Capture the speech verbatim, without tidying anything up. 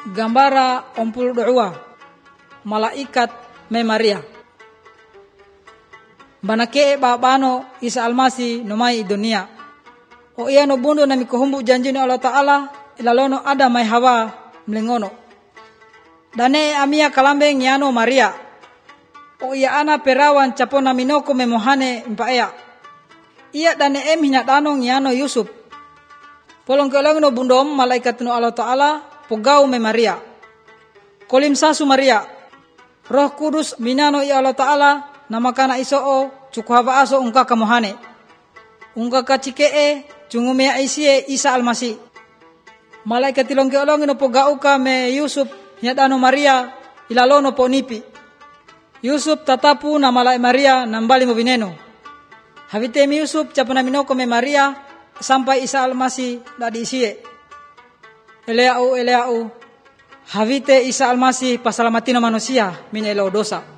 Gambara ompul doa malaikat me Maria. Banake babano Isa Almasi nomai dunia. O iya no bundo nami kohumbu janjini Allah Ta'ala ilalono ada mai Hawa mlengono. Dane amia kalambeng yano Maria. O iya ana perawan capona minoko memohane mpaea. Iya dane em hinatano yano Yusuf. Polong kelong no bundom malaikat no Allah Ta'ala pogau me Maria. Kolim sasu Maria. Roh Kudus minano ya Allah Ta'ala namakana isoo cukuhava aso ungka kamohane. Ungka kacikee cungume aisie Isa Almasi. Malaikat tilong kelong no pogau ka me Yusuf hinatano Maria ilalono ponipi. Yusuf tatapu na malai Maria nambali mo bineno. Havite mi Yusuf capana minoko me Maria sampai Isa Almasi dadi isie. Eleau eleau havite Isa Almasi pasalamatino manusia min elo dosa.